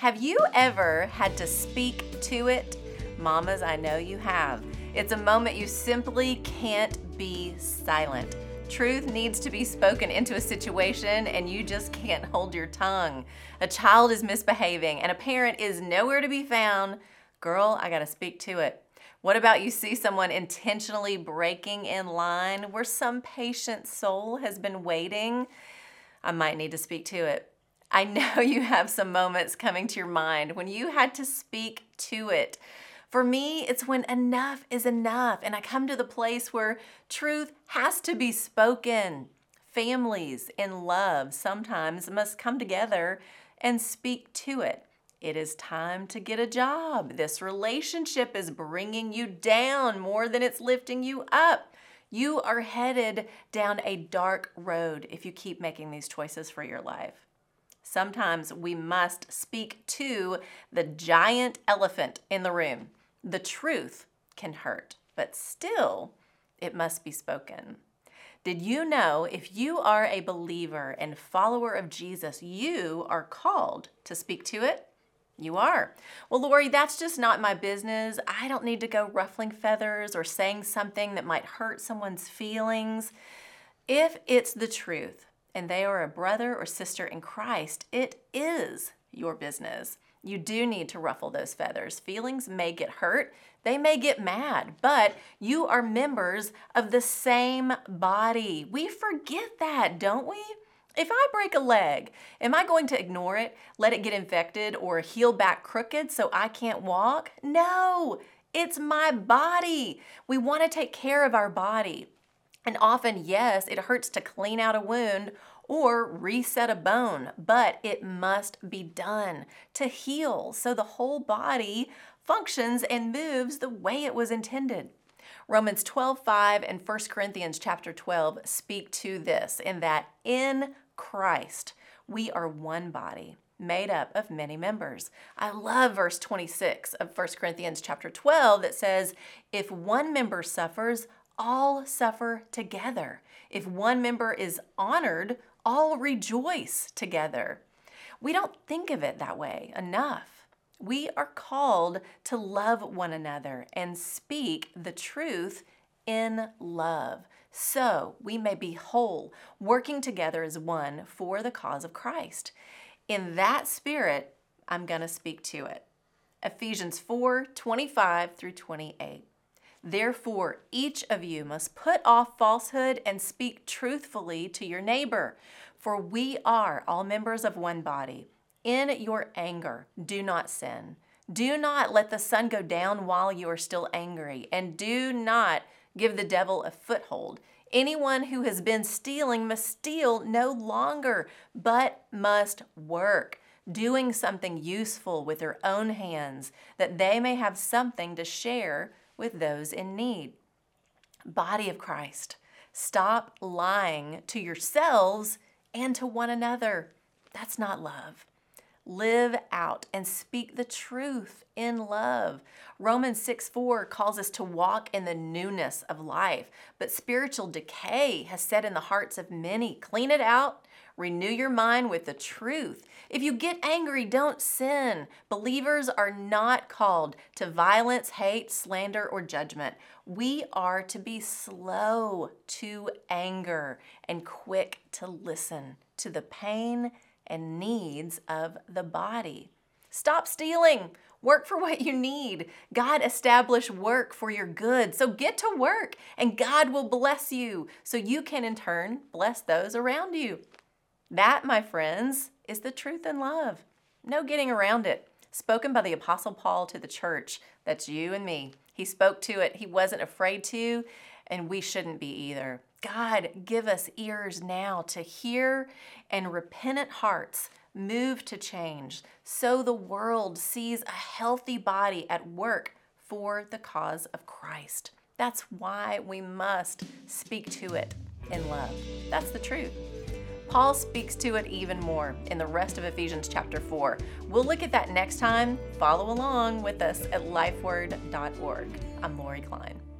Have you ever had to speak to it? Mamas, I know you have. It's a moment you simply can't be silent. Truth needs to be spoken into a situation and you just can't hold your tongue. A child is misbehaving and a parent is nowhere to be found. Girl, I gotta speak to it. What about you see someone intentionally breaking in line where some patient soul has been waiting? I might need to speak to it. I know you have some moments coming to your mind when you had to speak to it. For me, it's when enough is enough and I come to the place where truth has to be spoken. Families in love sometimes must come together and speak to it. It is time to get a job. This relationship is bringing you down more than it's lifting you up. You are headed down a dark road if you keep making these choices for your life. Sometimes we must speak to the giant elephant in the room. The truth can hurt, but still, it must be spoken. Did you know if you are a believer and follower of Jesus, you are called to speak to it? You are. Well, Lori, that's just not my business. I don't need to go ruffling feathers or saying something that might hurt someone's feelings. If it's the truth and they are a brother or sister in Christ, it is your business. You do need to ruffle those feathers. Feelings may get hurt. They may get mad, but you are members of the same body. We forget that, don't we? If I break a leg, am I going to ignore it, let it get infected, or heal back crooked so I can't walk? No, it's my body. We want to take care of our body. And often, yes, it hurts to clean out a wound or reset a bone, but it must be done to heal so the whole body functions and moves the way it was intended. Romans 12:5 and 1 Corinthians chapter 12 speak to this, in that in Christ we are one body made up of many members. I love verse 26 of 1 Corinthians chapter 12 that says, if one member suffers, all suffer together. If one member is honored, all rejoice together. We don't think of it that way enough. We are called to love one another and speak the truth in love, so we may be whole, working together as one for the cause of Christ. In that spirit, I'm going to speak to it. Ephesians 4:25 through 28. Therefore, each of you must put off falsehood and speak truthfully to your neighbor, for we are all members of one body. In your anger, do not sin. Do not let the sun go down while you are still angry, and do not give the devil a foothold. Anyone who has been stealing must steal no longer, but must work, doing something useful with their own hands, that they may have something to share with those in need. Body of Christ, stop lying to yourselves and to one another. That's not love. Live out and speak the truth in love. Romans 6:4 calls us to walk in the newness of life, but spiritual decay has set in the hearts of many. Clean it out. Renew your mind with the truth. If you get angry, don't sin. Believers are not called to violence, hate, slander, or judgment. We are to be slow to anger and quick to listen to the pain and needs of the body. Stop stealing. Work for what you need. God established work for your good. So get to work and God will bless you so you can in turn bless those around you. That, my friends, is the truth in love. No getting around it. Spoken by the Apostle Paul to the church. That's you and me. He spoke to it. He wasn't afraid to, and we shouldn't be either. God, give us ears now to hear and repentant hearts move to change so the world sees a healthy body at work for the cause of Christ. That's why we must speak to it in love. That's the truth. Paul speaks to it even more in the rest of Ephesians chapter 4. We'll look at that next time. Follow along with us at lifeword.org. I'm Lori Klein.